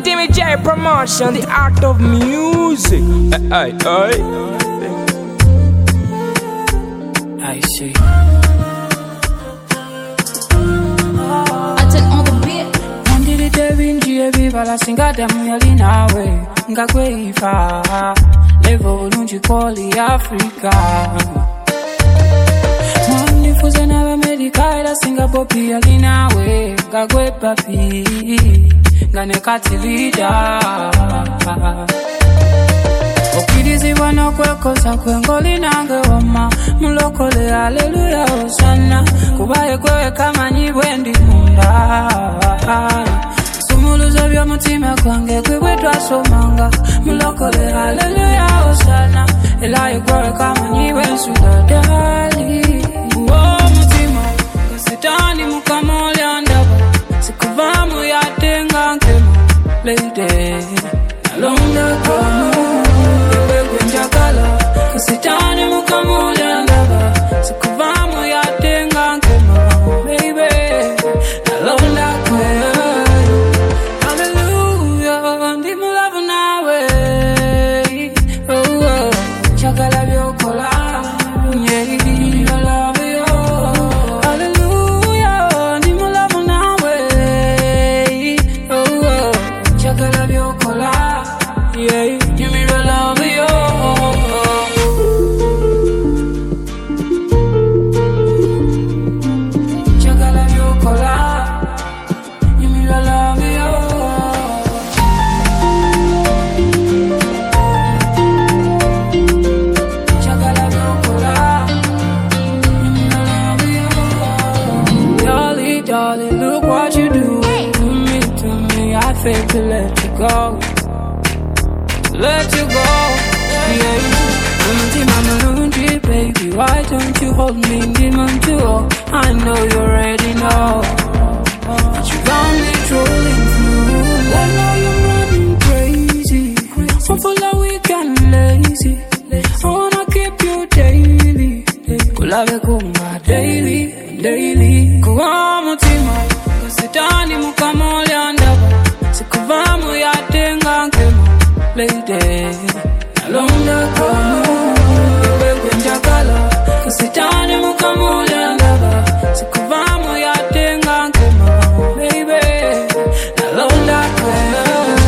Timmy J Promotion, the art of music. Aye. I see. I take on the beat. Ndiri tevinji evivala singadamu yali nawe ngakweyifa levo bulungi koli Africa mwandifuze n'Abamerika era Singapore yali nawe ngakwepapi nganekatilida okirizibwa n'okwekosa kwengoli nange wama mulokole haleluya hosana kubaye kwewe kamanyibwe ndi munda sumuluzo by'omutima gwange kwibwe twasomanga mulokole haleluya hosana elaye kwewe kamanyibwe nsugadali mutima kasitani mukama olyandaba sikuvamu yatenga nkema lady nalonda komu Kusitani mukamula ndaba sikuvamu yatenga nkema baby nalonda kwe hallelujah ndi mulavu nawe chakala byokola I love you hallelujah ndi mulavu nawe chakala byokola give me the love you Darling, look what you do to me. I think to let you go. Let you go, yeah. Baby, why don't you hold me in my too? I know you already know that you got me trolling through. I know you're running crazy. I'm full of weak and lazy. I wanna keep you daily. Kulave kumba daily. Kuwa mutima kasitani mukama olyandaba sikuvamu yatenga nkema lady nalonda komu yewe njagala kasitani mukama olyandaba sikuvamu yatenga nkema baby nalonda komu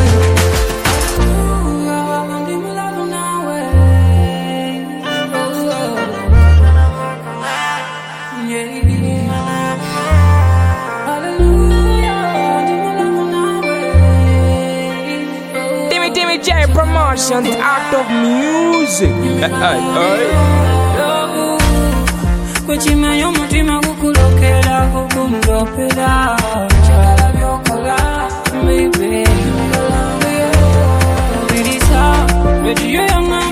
Timmy J Promotion, the art of music. Kuchimanya mutima kukulokela kukumulopela chala byokola baby love you. Birisa, but you